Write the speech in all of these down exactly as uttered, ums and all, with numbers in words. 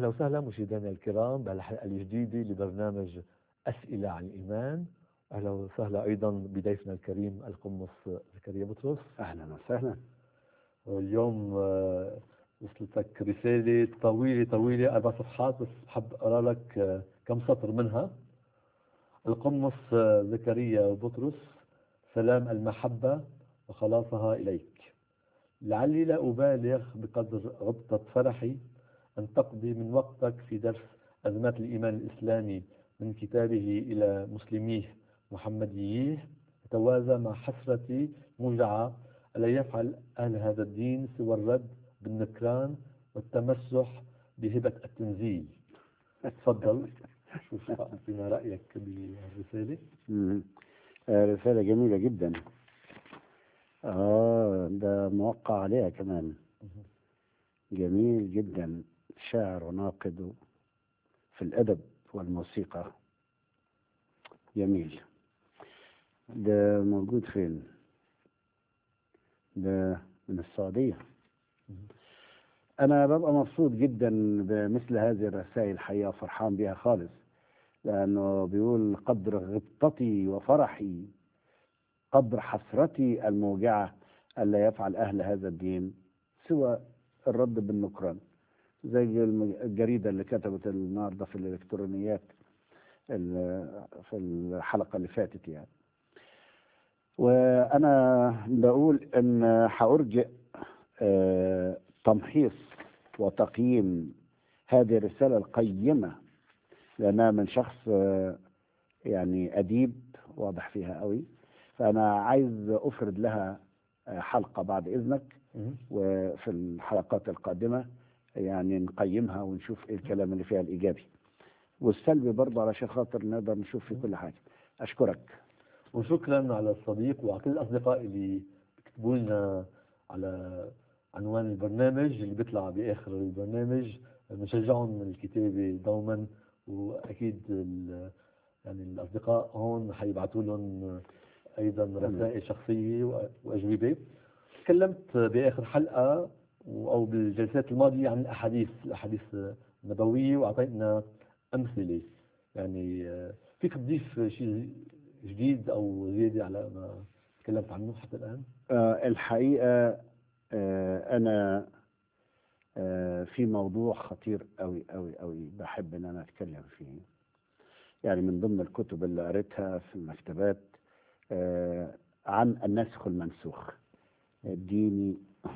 أهلا وسهلا مشاهدينا الكرام بهالحلقة الجديدة لبرنامج أسئلة عن الإيمان. أهلا وسهلا أيضا بضيفنا الكريم القمص زكريا بطرس. أهلا وسهلا. واليوم آه، وصلتك رسالة طويلة طويلة أربع صفحات، بس بحب أقرأ لك آه، كم سطر منها. القمص آه، زكريا بطرس: سلام المحبة وخلاصها إليك. لعلي لا أبالغ بقدر غبطة فرحي أن تقضي من وقتك في درس أزمات الإيمان الإسلامي من كتابه إلى مسلميه محمدييه، يتوازى مع حسرتي موجعة ألا يفعل أهل هذا الدين سوى الرد بالنكران والتمسح بهبة التنزيل. تفضل، شوف فيما رأيك بالرسالة. مم. آه، رسالة جميلة جدا. آه ده موقع عليها كمان. جميل جدا، شاعر وناقد في الأدب والموسيقى. جميل. ده موجود فين؟ ده من السعودية. أنا ببقى مبسوط جدا بمثل هذه الرسائل، الحقيقة فرحان بها خالص، لأنه بيقول: قدر غبطتي وفرحي، قدر حسرتي الموجعة ألا يفعل أهل هذا الدين سوى الرد بالنكران. زي الجريدة اللي كتبت النهارده في الإلكترونيات في الحلقة اللي فاتت يعني. وأنا بقول إن هأرجئ آه، تمحيص وتقييم هذه الرسالة القيمة، لأنها من شخص آه، يعني أديب واضح فيها قوي. فأنا عايز أفرد لها آه، حلقة بعد إذنك، وفي الحلقات القادمة يعني نقيمها ونشوف إيه الكلام اللي فيها الإيجابي والسلبي برضه، علشان خاطر نقدر نشوف في كل حاجة. أشكرك. وشكرا على الصديق وعلى كل الأصدقاء اللي بيكتبوا لنا على عنوان البرنامج اللي بيطلع بآخر البرنامج. بنشجعهم الكتابة دوما، وأكيد ال- يعني الأصدقاء هون حيبعتوا لهم أيضا رسائل شخصية وأ- وأجوبة. تكلمت بآخر حلقة أو بالجلسات الماضية عن الأحاديث الأحاديث النبوية، وأعطيتنا أمثلة. يعني آه، فيك تضيف شيء جديد أو زيادة على ما تكلمت عنه حتى الآن؟ آه، الحقيقة آه، أنا آه، في موضوع خطير أوي أوي أوي بحب إن أنا أتكلم فيه. يعني من ضمن الكتب اللي قريتها في المكتبات آه، عن الناسخ والمنسوخ. اديني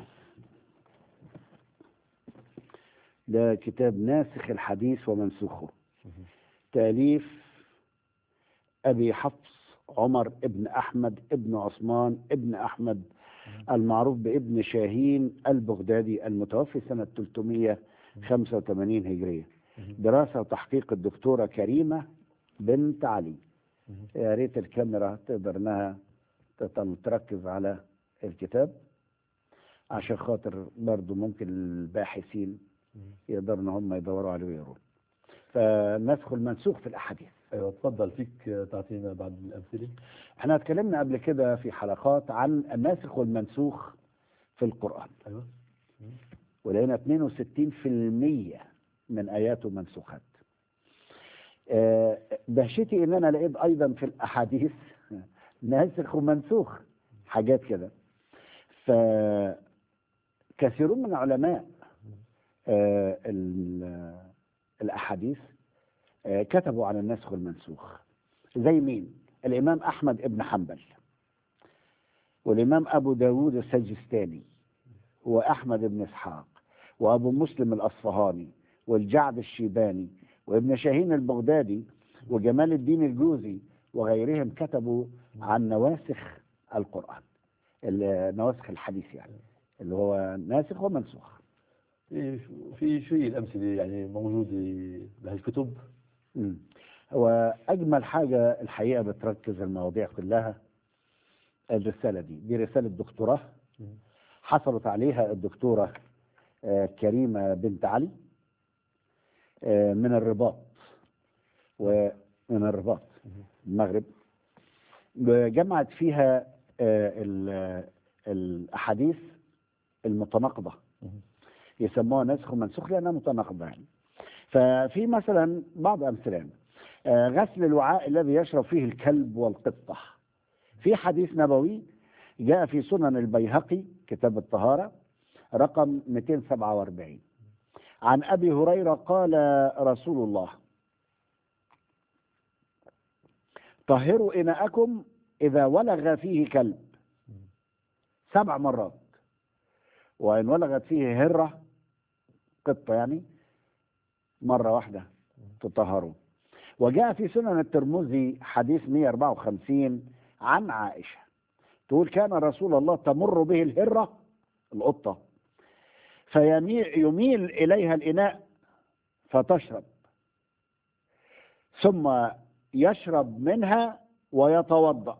ده كتاب ناسخ الحديث ومنسوخه، تأليف أبي حفص عمر ابن أحمد ابن عثمان ابن أحمد المعروف بابن شاهين البغدادي، المتوفي سنة ثلاثمائة وخمسة وثمانين هجرية. دراسة وتحقيق الدكتورة كريمة بنت علي. يا ريت الكاميرا تقدر انها تطل- تركز على الكتاب، عشان خاطر برضو ممكن الباحثين يقدروا ان هم يدوروا عليه ويقروا. فنسخ المنسوخ في الاحاديث. أيوة، تفضل، فيك تعطينا بعض الأمثلة. احنا اتكلمنا قبل كده في حلقات عن الناسخ والمنسوخ في القرآن. أيوة. ولقينا اثنين وستين بالمئة من آياته منسوخات. آه، دهشتي ان انا لقيت ايضا في الاحاديث ناسخ ومنسوخ، حاجات كده. فكثيرون من علماء آه، ال- الاحاديث آه، كتبوا عن الناسخ والمنسوخ. زي مين؟ الامام احمد ابن حنبل، والامام ابو داود السجستاني، واحمد بن اسحاق، وابو مسلم الاصفهاني، والجعد الشيباني، وابن شاهين البغدادي، وجمال الدين الجوزي، وغيرهم كتبوا عن نواسخ القرآن، نواسخ الحديث، يعني اللي هو ناسخ ومنسوخ. في في شو هي الأمثلة يعني موجودة بهالكتب؟ مم. هو أجمل حاجة الحقيقة بتركز المواضيع كلها الرسالة دي. دي رسالة دكتوراه حصلت عليها الدكتورة آه، كريمة بنت علي آه، من الرباط، ومن الرباط المغرب. جمعت فيها آه، ال- الأحاديث المتناقضة، يسموها نسخ ومنسوخ لأنها متناقضة. يعني ففي مثلا بعض أمثلة، آه، غسل الوعاء الذي يشرب فيه الكلب والقطة. في حديث نبوي جاء في سنن البيهقي كتاب الطهارة رقم مئتين وسبعة وأربعين عن أبي هريرة قال رسول الله: طهروا إناءكم إذا ولغ فيه كلب سبع مرات، وإن ولغت فيه هرة قطة يعني مرة واحدة تطهروا. وجاء في سنن الترمذي حديث مئة وأربعة وخمسين عن عائشة تقول: كان رسول الله تمر به الهرة القطة فيميل يميل إليها الإناء فتشرب، ثم يشرب منها ويتوضأ.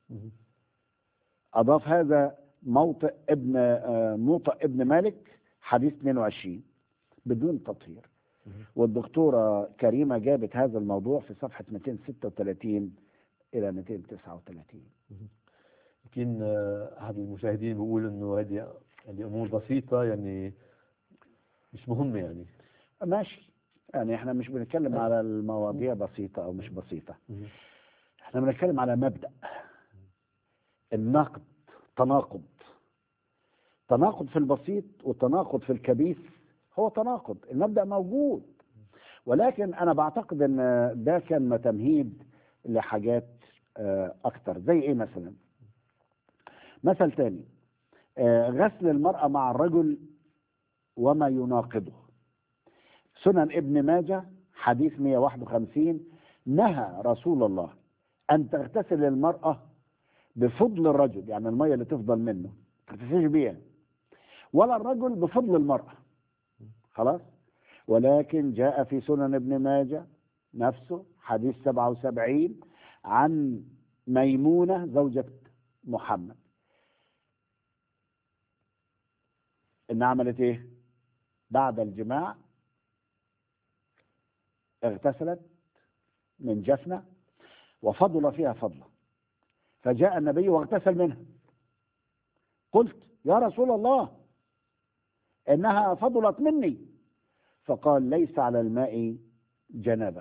أضاف هذا موطئ ابن موطئ ابن مالك حديث اثنين وعشرين بدون تطهير. والدكتورة كريمة جابت هذا الموضوع في صفحة مئتين وستة وثلاثين إلى مئتين وتسعة وثلاثين. يمكن أحد المشاهدين بيقول إنه هذه يعني أمور بسيطة، يعني مش مهمة يعني. ماشي، يعني احنا مش بنتكلم على المواضيع بسيطة أو مش بسيطة، احنا بنتكلم على مبدأ النقد. تناقض تناقض في البسيط والتناقض في الكبير هو تناقض. المبدأ موجود، ولكن أنا بعتقد أن ده كان تمهيد لحاجات أكتر. زي إيه مثلا؟ مثل تاني، غسل المرأة مع الرجل وما يناقضه. سنن ابن ماجه حديث مئة وواحد وخمسين: نهى رسول الله أن تغتسل المرأة بفضل الرجل، يعني المية اللي تفضل منه تغتسلش بيها، ولا الرجل بفضل المرأة. خلاص. ولكن جاء في سنن ابن ماجه نفسه حديث سبعة وسبعين عن ميمونة زوجة محمد إن عملت إيه؟ بعد الجماع اغتسلت من جفنة وفضل فيها فضلا، فجاء النبي واغتسل منها. قلت: يا رسول الله إنها فضلت مني. فقال: ليس على الماء جنابه،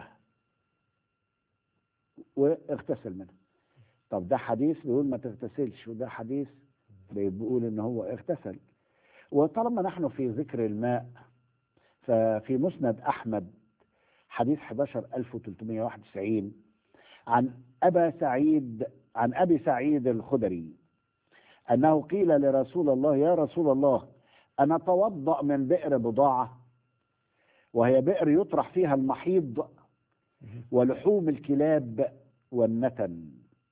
واغتسل منها. طب ده حديث بيقول ما تغتسلش، وده حديث بيقول ان هو اغتسل. وطالما نحن في ذكر الماء، ففي مسند احمد حديث أحد عشر ألف وثلاثمئة وواحد وتسعين عن ابا سعيد عن ابي سعيد الخدري انه قيل لرسول الله: يا رسول الله، انا اتوضا من بئر بضاعه، وهي بئر يطرح فيها المحيض ولحوم الكلاب والنتن.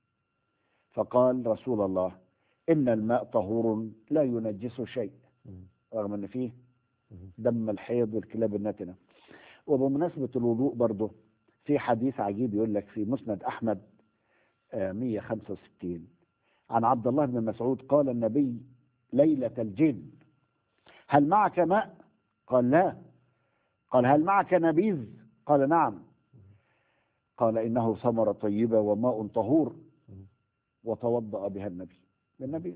فقال رسول الله: إن الماء طهور لا ينجس شيء، رغم أن فيه دم الحيض والكلاب النتنة. وبمناسبة الوضوء برضه في حديث عجيب يقول لك في مسند أحمد مئة وخمسة وستين عن عبد الله بن مسعود قال النبي ليلة الجن: هل معك ماء؟ قال: لا. قال: هل معك نبيذ؟ قال: نعم. قال: إنه ثمرة طيبة وماء طهور، وتوضأ بها النبي بالنبي.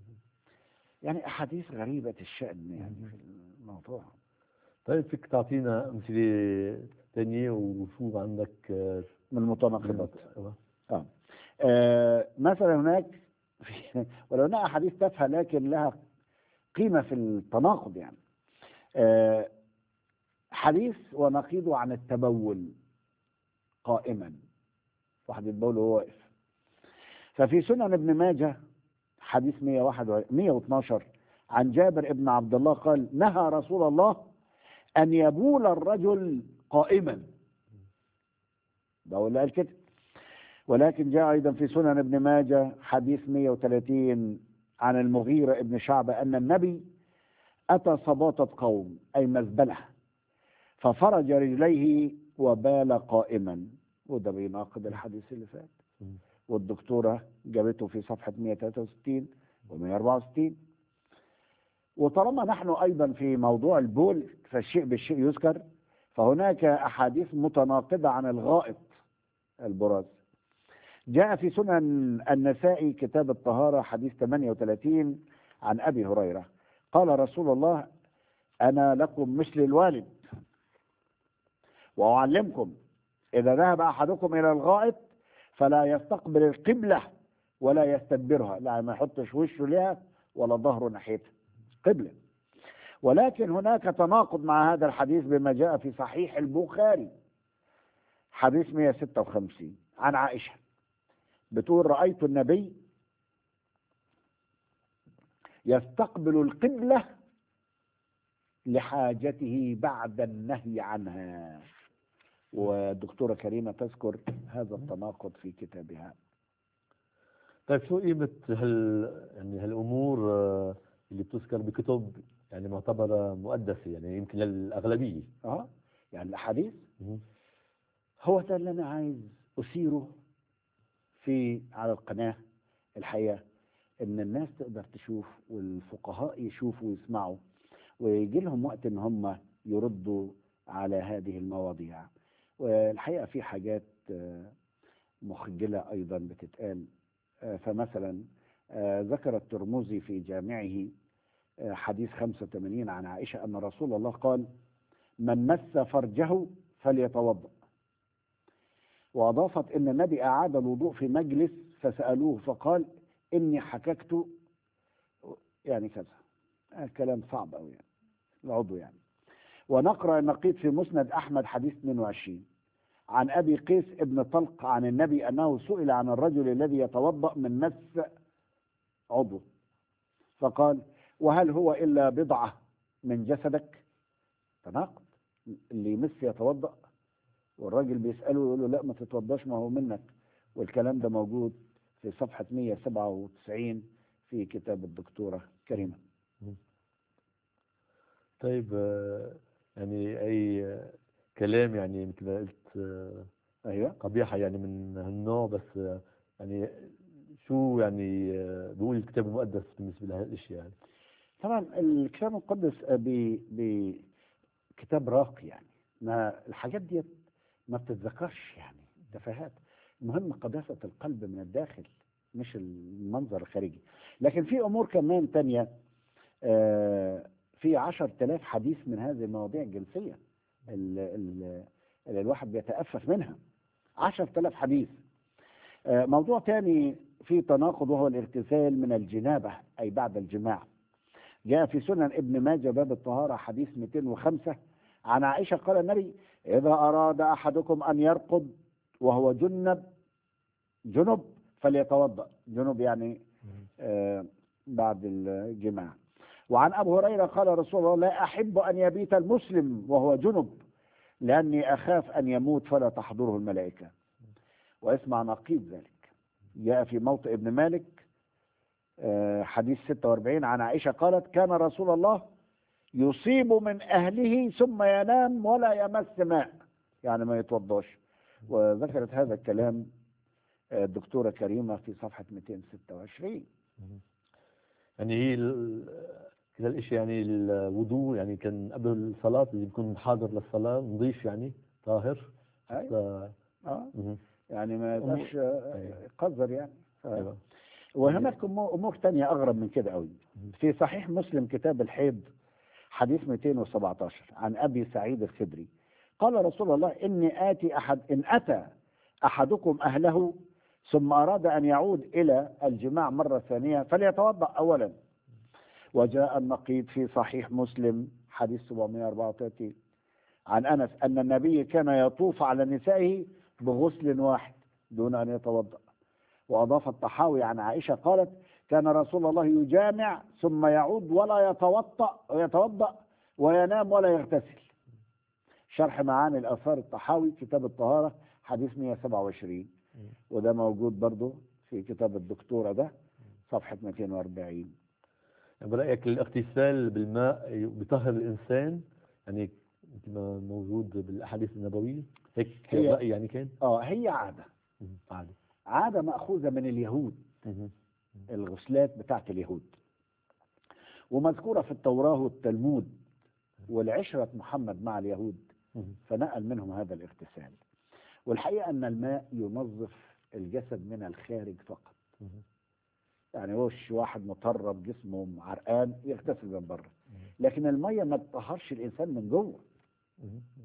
يعني أحاديث غريبة الشأن يعني في الموضوع. طيب فيك تعطينا أمثلة ثانية وشو عندك من المتناقضات؟ آه. آه. آه مثلا هناك في ولو انها أحاديث تافهة لكن لها قيمة في التناقض. يعني آه حديث ونقيضه عن التبول قائما، واحد يتبول وهو واقف. ففي سنن ابن ماجه حديث مئة واثناشر عن جابر ابن عبد الله قال: نهى رسول الله أن يبول الرجل قائما. ده هو اللي قال كده. ولكن جاء أيضا في سنن ابن ماجه حديث مئة وثلاثين عن المغيرة ابن شعبة أن النبي أتى صباطة قوم أي مزبلة ففرج رجليه وبال قائما، وده بيناقض الحديث اللي فات. والدكتورة جابته في صفحة مئة وثلاثة وستين ومئة وأربعة وستين. وطالما نحن أيضا في موضوع البول فالشيء بالشيء يذكر، فهناك أحاديث متناقضة عن الغائط البراز. جاء في سنن النسائي كتاب الطهارة حديث ثمانية وثلاثين عن أبي هريرة قال رسول الله: أنا لكم مثل الوالد، وأعلمكم إذا ذهب أحدكم إلى الغائط فلا يستقبل القبلة ولا يستدبرها، لا ما يحطش وشه لها ولا ظهره ناحيتها قبلة. ولكن هناك تناقض مع هذا الحديث بما جاء في صحيح البخاري حديث مئة وستة وخمسين عن عائشة، بتقول رأيت النبي يستقبل القبلة لحاجته بعد النهي عنها. والدكتورة كريمة تذكر هذا التناقض في كتابها. طيب شو قيمة هال يعني هالأمور آه، اللي بتذكر بكتب يعني معتبرة مقدسة يعني يمكن للأغلبية؟ اه يعني الأحاديث مهم. هو ده اللي أنا عايز أثيره في على القناة الحقيقة، إن الناس تقدر تشوف والفقهاء يشوفوا ويسمعوا ويجي لهم وقت إن هم يردوا على هذه المواضيع. والحقيقة في حاجات آه، مخجلة أيضا بتتقال. آه، فمثلا آه، ذكر الترمذي في جامعه آه، حديث خمسة وثمانين عن عائشة أن رسول الله قال: من مس فرجه فليتوضأ. وأضافت أن النبي أعاد الوضوء في مجلس فسألوه فقال: إني حككت يعني كذا. آه، كلام صعب أوي يعني العضو يعني. ونقرأ النقيض في مسند أحمد حديث اثنين وعشرين عن أبي قيس ابن طلق عن النبي أنه سئل عن الرجل الذي يتوضأ من مس عضو فقال: وهل هو إلا بضعة من جسدك؟ تناقض، اللي يمس يتوضأ والراجل بيسأله يقول له لا ما تتوضاش ما هو منك. والكلام ده موجود في صفحة مئة وسبعة وتسعين في كتاب الدكتورة كريمة. طيب آه، يعني أي آه، كلام يعني مثل ما قلت آه، أيوة. قبيحة يعني من هالنوع، بس آه، يعني شو يعني آه، بيقول الكتاب المقدس بالنسبة لهالاشياء يعني؟ طبعا الكتاب المقدس بكتاب راقي يعني، ما الحاجات دي ما بتتذكرش يعني تفاهات. المهم قداسة القلب من الداخل مش المنظر الخارجي. لكن في أمور كمان تانية، آه، في عشر تلاف حديث من هذه المواضيع الجنسية اللي, اللي الواحد بيتأفف منها. عشر تلاف حديث. آه، موضوع تاني في تناقض وهو الاغتسال من الجنابة أي بعد الجماع. جاء في سنن ابن ماجه باب الطهارة حديث مئتين وخمسة عن عائشة قال النبي: إذا أراد أحدكم أن يرقد وهو جنب جنب فليتوضأ. جنب يعني آه بعد الجماع. وعن أبو هريرة قال رسول الله: لا أحب أن يبيت المسلم وهو جنب لأني أخاف أن يموت فلا تحضره الملائكة. واسمع نقيض ذلك. جاء في موطئ ابن مالك آه حديث ستة وأربعين عن عائشة قالت: كان رسول الله يصيب من أهله ثم ينام ولا يمس ماء، يعني ما يتوضاش. وذكرت هذا الكلام الدكتورة كريمة في صفحة مئتين وستة وعشرين. يعني هي ال- كذا الاشي يعني الوضوء يعني كان قبل الصلاة اللي بيكون حاضر للصلاة نظيف يعني طاهر حتى اه مهم. يعني ما يبقاش أيوة. قذر يعني. أيوة. وهناك أمور أمور تانية أغرب من كده قوي. في صحيح مسلم كتاب الحيض حديث مئتين وسبعة عشر عن أبي سعيد الخدري قال رسول الله: إني آتي أحد إن أتى أحدكم أهله ثم أراد أن يعود إلى الجماع مرة ثانية فليتوضأ أولا. وجاء النقيض في صحيح مسلم حديث سبعمئة وأربعة وثلاثين عن أنس أن النبي كان يطوف على نسائه بغسل واحد دون أن يتوضأ. وأضاف الطحاوي عن عائشة قالت: كان رسول الله يجامع ثم يعود ولا يتوضأ ويتوضأ وينام ولا يغتسل. شرح معاني الآثار الطحاوي كتاب الطهارة حديث مئة وسبعة وعشرين، وده موجود برضه في كتاب الدكتورة ده صفحة مئتين وأربعين. يعني برأيك الاغتسال بالماء بيطهر الإنسان يعني مثل ما موجود بالأحاديث النبوية هيك هي رأي يعني كان؟ اه هي عادة مهم. عادي. عادة مأخوذة من اليهود، مهم. الغسلات بتاعت اليهود، ومذكورة في التوراة والتلمود والعشرة محمد مع اليهود، مهم. فنقل منهم هذا الاغتسال. والحقيقة أن الماء ينظف الجسد من الخارج فقط. مهم. يعني وش واحد مطرب جسمه عرقان يغتسل من بره، لكن المية ما تطهرش الإنسان من جوه. مهم.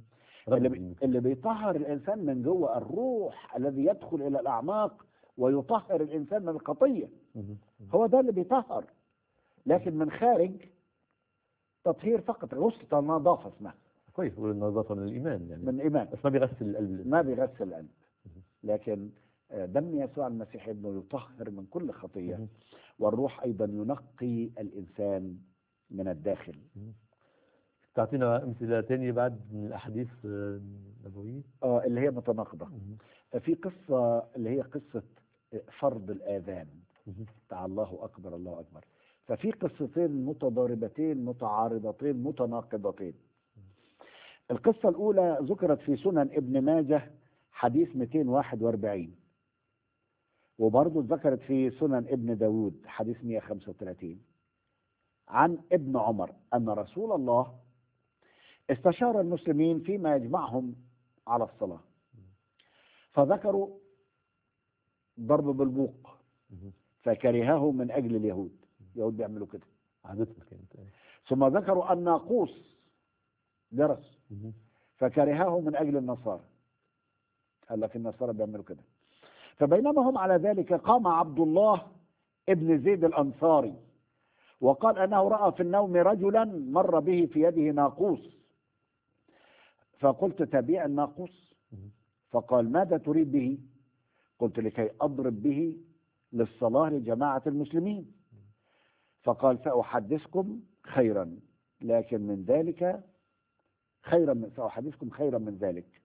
اللي, بي... اللي بيطهر الإنسان من جوه الروح الذي يدخل إلى الأعماق ويطهر الإنسان من الخطية، هو ده اللي بيطهر. لكن من خارج تطهير فقط، غسل النظافة اسمها. كويس، والنظافة من الإيمان يعني، من الإيمان، بس ما بيغسل القلب. ما بيغسل القلب، لكن دم يسوع المسيح ابنه يطهر من كل خطية، والروح أيضا ينقي الإنسان من الداخل. تعطينا أمثلة تانية بعد من الأحاديث النبوية؟ آه اللي هي متناقضة. في قصة اللي هي قصة فرض الآذان، تعالى الله أكبر الله أكبر. ففي قصتين متضاربتين متعارضتين متناقضتين. القصة الأولى ذكرت في سنن ابن ماجه حديث مئتين وواحد وأربعين، وبرضه ذكرت في سنن ابن داود حديث مئة وخمسة وثلاثين، عن ابن عمر أن رسول الله استشار المسلمين فيما يجمعهم على الصلاة، فذكروا ضرب بالبوق فكرهه من أجل اليهود، اليهود بيعملوا كده عادتهم كانت. ثم ذكروا الناقوس جرس فكرهه من أجل النصارى، قال لك النصارى بيعملوا كده. فبينما هم على ذلك قام عبد الله ابن زيد الأنصاري وقال أنه رأى في النوم رجلا مر به في يده ناقوس، فقلت تبيع الناقوس؟ فقال ماذا تريد به؟ قلت لكي أضرب به للصلاة لجماعة المسلمين. فقال سأحدثكم خيرا، لكن من ذلك خيرا من سأحدثكم خيرا من ذلك،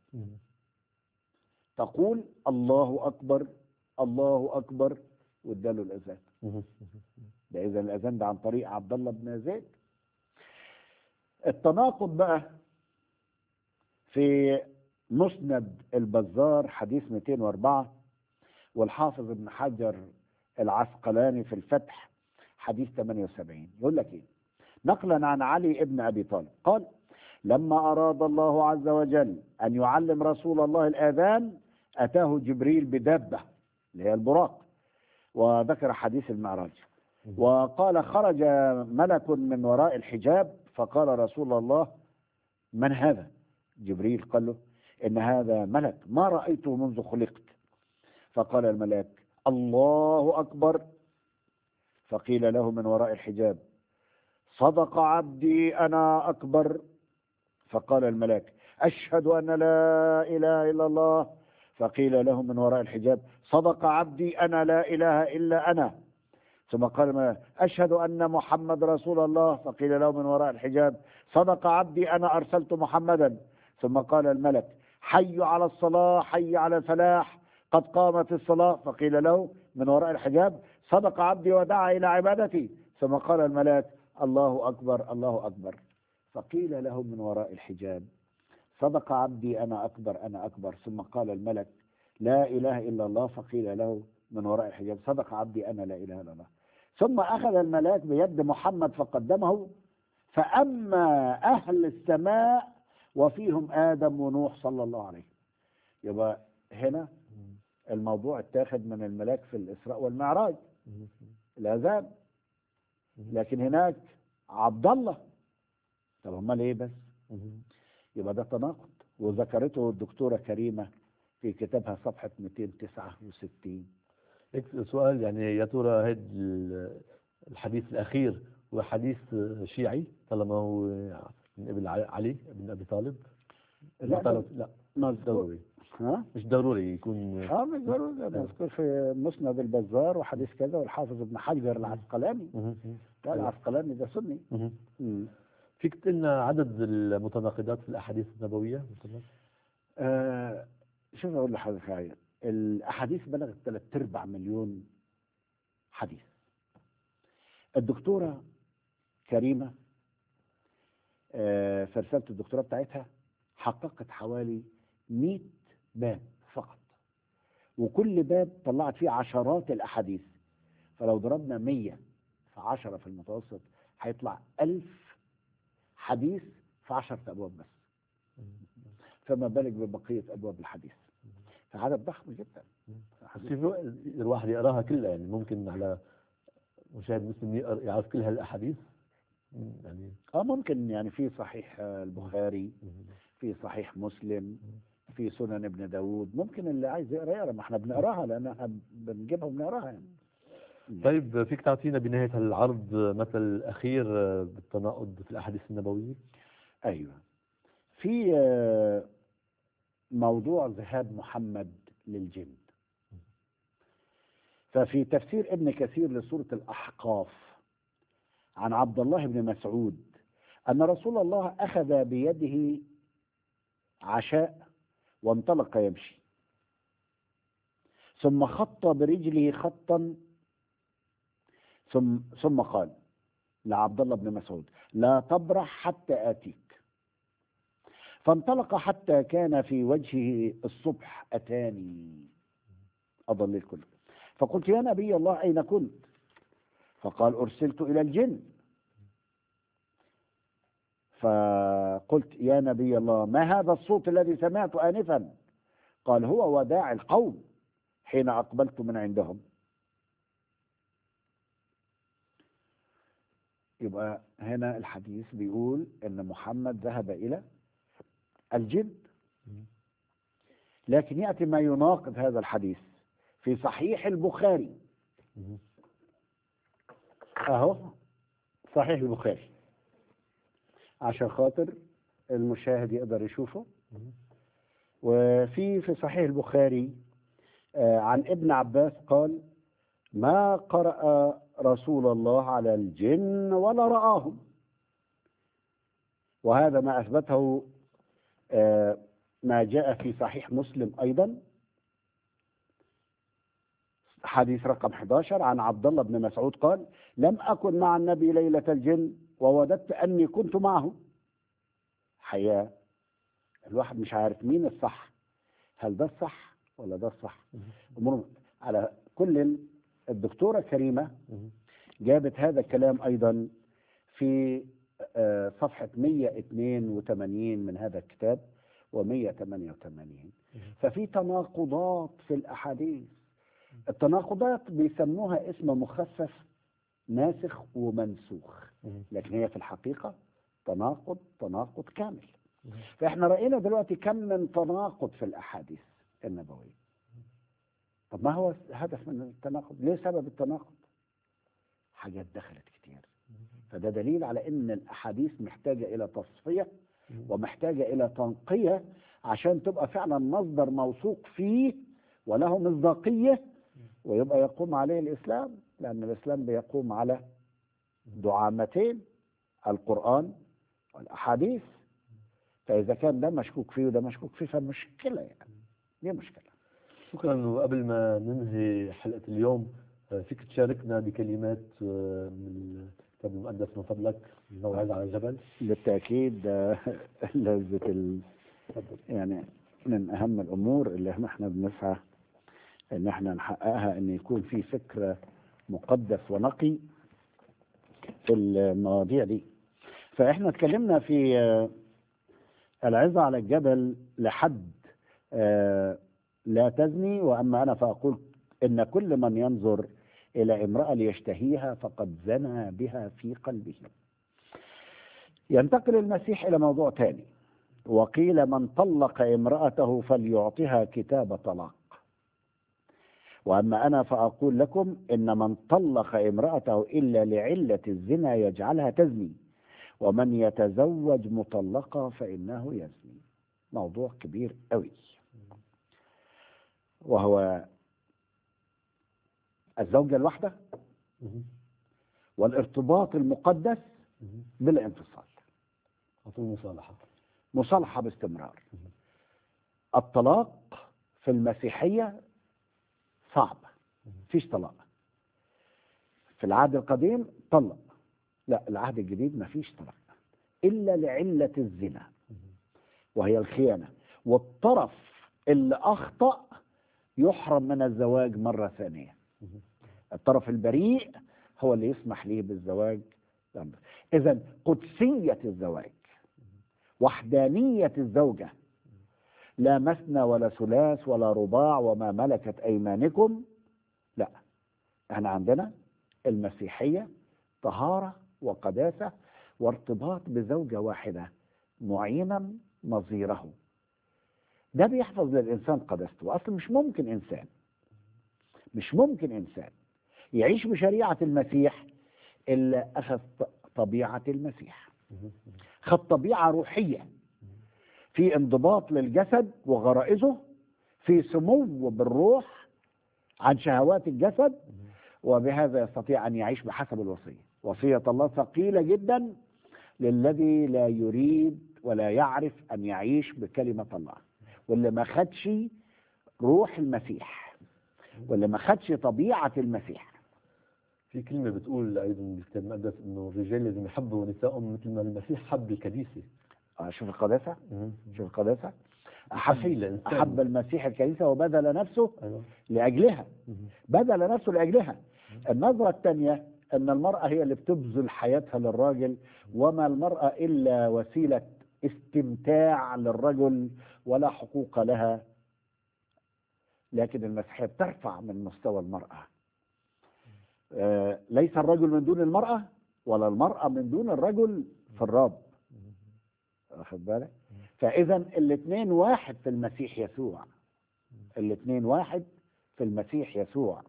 تقول الله أكبر الله أكبر واداله الأذان. ده إذا الأذان ده عن طريق عبد الله بن زيد. التناقض بقى في مسند البزار حديث مئتين وأربعة، والحافظ ابن حجر العسقلاني في الفتح حديث ثمانية وسبعين، يقول لك ايه؟ نقلا عن علي ابن ابي طالب قال لما اراد الله عز وجل ان يعلم رسول الله الاذان اتاه جبريل بدابه اللي هي البراق، وذكر حديث المعراج، وقال خرج ملك من وراء الحجاب فقال رسول الله من هذا؟ جبريل قال له ان هذا ملك ما رايته منذ خلقت. فقال الملاك الله اكبر. فقيل له من وراء الحجاب صدق عبدي انا اكبر. فقال الملاك اشهد ان لا اله الا الله. فقيل له من وراء الحجاب صدق عبدي انا لا اله الا انا. ثم قال الملاك اشهد ان محمد رسول الله. فقيل له من وراء الحجاب صدق عبدي انا ارسلت محمدا. ثم قال الملك حي على الصلاة حي على الفلاح قد قامت الصلاة. فقيل له من وراء الحجاب صدق عبدي ودعا إلى عبادتي. ثم قال الملاك الله أكبر الله أكبر. فقيل له من وراء الحجاب صدق عبدي أنا أكبر أنا أكبر. ثم قال الملك لا إله إلا الله. فقيل له من وراء الحجاب صدق عبدي أنا لا إله إلا الله. ثم أخذ الملاك بيد محمد فقدمه، فأما أهل السماء وفيهم آدم ونوح صلى الله عليه. يبقى هنا الموضوع اتاخد من الملاك في الإسراء والمعراج الأذان، لكن هناك عبد الله. طب هم ليه بس؟ يبقى ده تناقض، وذكرته الدكتورة كريمة في كتابها صفحة مئتين وتسعة وستين. سؤال يعني يا ترى هذا الحديث الأخير هو حديث شيعي طالما هو من ابن علي ابن أبي طالب؟ لا لا مش ضروري. ها؟ مش ضروري يكون. اه مش ضروري، مذكور في مسند البزار وحديث كذا، والحافظ ابن حجر العسقلاني. لا العسقلاني ده سني. فيك تقلنا عدد المتناقضات في الأحاديث النبوية؟ آه شوف أقول لحضرتك حاجة، الأحاديث بلغت ثلاث أرباع مليون حديث. الدكتورة كريمة آه في رسالة الدكتوراه بتاعتها حققت حوالي مئة باب فقط، وكل باب طلعت فيه عشرات الأحاديث. فلو ضربنا مية في عشرة في المتوسط هيطلع ألف حديث في عشرة أبواب بس، فما بالك ببقية أبواب الحديث، فعدد ضخم جدا. الواحد يقراها كلها يعني ممكن على مشاهد مسلم يعرف كل هالأحاديث يعني؟ اه ممكن، يعني في صحيح البخاري، في صحيح مسلم، في سنن ابن داود. ممكن اللي عايز يقرا يقرا، ما احنا بنقراها لان احنا بنجيبها وبنقراها يعني. طيب فيك تعطينا بنهاية العرض مثل أخير بالتناقض في الأحاديث النبوية؟ ايوه، في آه، موضوع ذهاب محمد للجن. ففي تفسير ابن كثير لسورة الأحقاف عن عبد الله بن مسعود أن رسول الله أخذ بيده عشاء وانطلق يمشي، ثم خط برجله خطا، ثم ثم قال لعبد الله بن مسعود: لا تبرح حتى آتيك. فانطلق حتى كان في وجهه الصبح أتاني أضل الكل. فقلت: يا نبي الله أين كنت؟ فقال: أرسلت إلى الجن. فقلت: يا نبي الله ما هذا الصوت الذي سمعت آنفا؟ قال: هو وداع القوم حين أقبلت من عندهم. يبقى هنا الحديث بيقول ان محمد ذهب الى الجن، لكن يأتي ما يناقض هذا الحديث في صحيح البخاري. اهو صحيح البخاري عشان خاطر المشاهد يقدر يشوفه. وفي في صحيح البخاري آه، عن ابن عباس قال: ما قرأ رسول الله على الجن ولا رآهم. وهذا ما أثبته آه، ما جاء في صحيح مسلم أيضا، حديث رقم أحد عشر عن عبد الله بن مسعود قال: لم أكن مع النبي ليلة الجن ووددت أني كنت معه. حقيقة الواحد مش عارف مين الصح، هل ده الصح ولا ده الصح. أمور على كل. الدكتورة كريمة جابت هذا الكلام أيضا في آه، صفحة مئة واثنين وثمانين من هذا الكتاب ومئة وثمانية وثمانين. ففي تناقضات في الأحاديث. التناقضات بيسموها اسم مخفف ناسخ ومنسوخ، لكن هي في الحقيقة تناقض تناقض كامل. فإحنا رأينا دلوقتي كم من تناقض في الأحاديث النبوية. طب ما هو هدف من التناقض؟ ليه سبب التناقض؟ حاجات دخلت كتير. فده دليل على ان الاحاديث محتاجه الى تصفيه ومحتاجه الى تنقيه عشان تبقى فعلا مصدر موثوق فيه وله مصداقيه ويبقى يقوم عليه الاسلام، لان الاسلام بيقوم على دعامتين: القران والاحاديث. فاذا كان ده مشكوك فيه وده مشكوك فيه فمشكله، يعني دي مشكله. شكرا. وقبل ما ننهي حلقة اليوم فيك تشاركنا بكلمات من الكتاب المقدس من فضلك، الموعظة على الجبل؟ بالتأكيد. لذة ال... يعني من أهم الأمور اللي احنا بنسعى إن احنا نحققها، إن يكون في فكر مقدس ونقي في المواضيع دي. فإحنا اتكلمنا في العظة على الجبل لحد لا تزني، وأما أنا فأقول إن كل من ينظر إلى امرأة ليشتهيها فقد زنى بها في قلبه. ينتقل المسيح إلى موضوع ثاني: وقيل من طلق امرأته فليعطها كتاب طلاق. وأما أنا فأقول لكم إن من طلق امرأته إلا لعلة الزنا يجعلها تزني، ومن يتزوج مطلقة فإنه يزني. موضوع كبير قوي، وهو الزوجة الواحدة والارتباط المقدس بالانفصال، المصالحة مصالحة باستمرار. الطلاق في المسيحية صعب، فيش طلاق. في العهد القديم طلق، لا العهد الجديد ما فيش طلاق إلا لعلة الزنا وهي الخيانة، والطرف اللي أخطأ يحرم من الزواج مرة ثانية. الطرف البريء هو اللي يسمح ليه بالزواج. إذن قدسية الزواج، وحدانية الزوجة، لا مثنى ولا ثلاث ولا رباع وما ملكت أيمانكم، لا. احنا عندنا المسيحية طهارة وقداسة وارتباط بزوجة واحدة معينا نظيره. ده بيحفظ للإنسان قدسته. أصلا مش ممكن إنسان مش ممكن إنسان يعيش بشريعة المسيح إلا أخذ طبيعة المسيح، خد طبيعة روحية في انضباط للجسد وغرائزه، في سمو بالروح عن شهوات الجسد، وبهذا يستطيع أن يعيش بحسب الوصية. وصية الله ثقيلة جدا للذي لا يريد ولا يعرف أن يعيش بكلمة الله، واللي ما خدش روح المسيح، واللي ما خدش طبيعة المسيح. في كلمة بتقول أيضا بالكتاب المقدس إنه الرجال لازم يحبوا نسائهم مثل ما المسيح حب الكنيسة. آه، شوف القداسة، مم. شوف القداسة. مستحيل أحب, إنسان. أحب المسيح الكنيسة وبذل نفسه أيوة. لأجلها، مم. بذل نفسه لأجلها. النظرة الثانية أن المرأة هي اللي بتبذل حياتها للراجل، وما المرأة إلا وسيلة استمتاع للرجل ولا حقوق لها. لكن المسيحية بترفع من مستوى المرأة. آه ليس الرجل من دون المرأة ولا المرأة من دون الرجل في الرب، واخد بالك؟ فإذا الاثنين واحد في المسيح يسوع، الاثنين واحد في المسيح يسوع.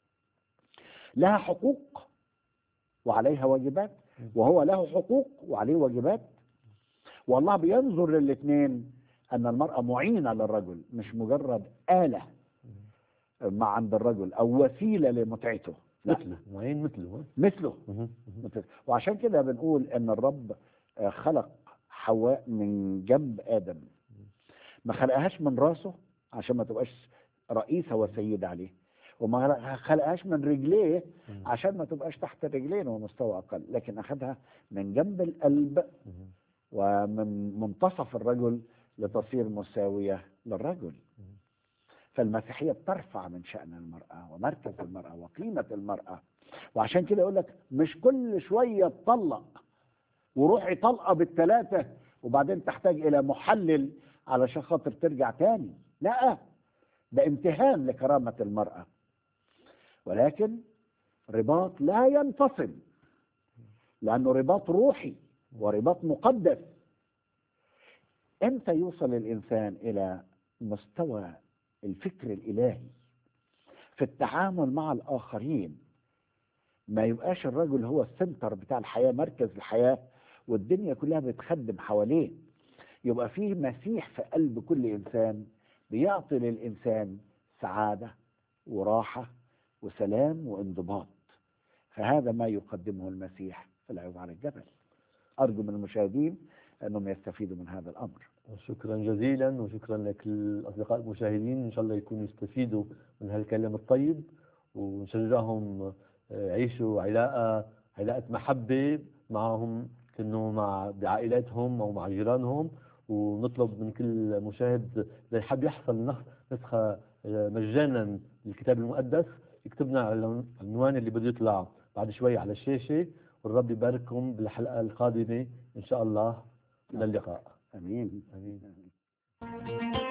لها حقوق وعليها واجبات، وهو له حقوق وعليه واجبات. والله بينظر للاثنين أن المرأة معينة للرجل، مش مجرد آلة مع عند الرجل أو وسيلة لمتعته، لا. مثله معين مثله مثله مم. مثل. وعشان كده بنقول أن الرب خلق حواء من جنب آدم، ما خلقهاش من راسه عشان ما تبقاش رئيسة وسيدة عليه، وما خلقهاش من رجليه عشان ما تبقاش تحت الرجلين ومستوى أقل، لكن أخذها من جنب القلب ومن منتصف الرجل لتصير مساوية للرجل. فالمسيحية بترفع من شأن المرأة ومركز المرأة وقيمة المرأة. وعشان كده يقول لك مش كل شوية تطلق وروحي طلقة بالثلاثة وبعدين تحتاج إلى محلل علشان خاطر ترجع تاني، لا، ده امتهان لكرامة المرأة. ولكن رباط لا ينفصل، لأنه رباط روحي ورباط مقدس. امتى يوصل الإنسان إلى مستوى الفكر الإلهي في التعامل مع الآخرين؟ ما يبقاش الرجل هو السنتر بتاع الحياة، مركز الحياة، والدنيا كلها بتخدم حواليه. يبقى فيه مسيح في قلب كل إنسان بيعطي للإنسان سعادة وراحة وسلام وانضباط. فهذا ما يقدمه المسيح في العظة على الجبل. أرجو من المشاهدين أنهم يستفيدوا من هذا الأمر. شكرا جزيلا، وشكرا لك الأصدقاء المشاهدين. إن شاء الله يكونوا يستفيدوا من هالكلام الطيب، ونشجعهم يعيشوا علاقة علاقة محبة معهم، كأنه مع بعائلاتهم أو مع جيرانهم. ونطلب من كل مشاهد إذا يحب يحصل نسخة مجانا للكتاب المقدس يكتبنا على العنوان اللي بده يطلع بعد شوي على الشاشة. والرب يبارككم بالحلقة القادمة إن شاء الله. إلى اللقاء. آمين. آمين.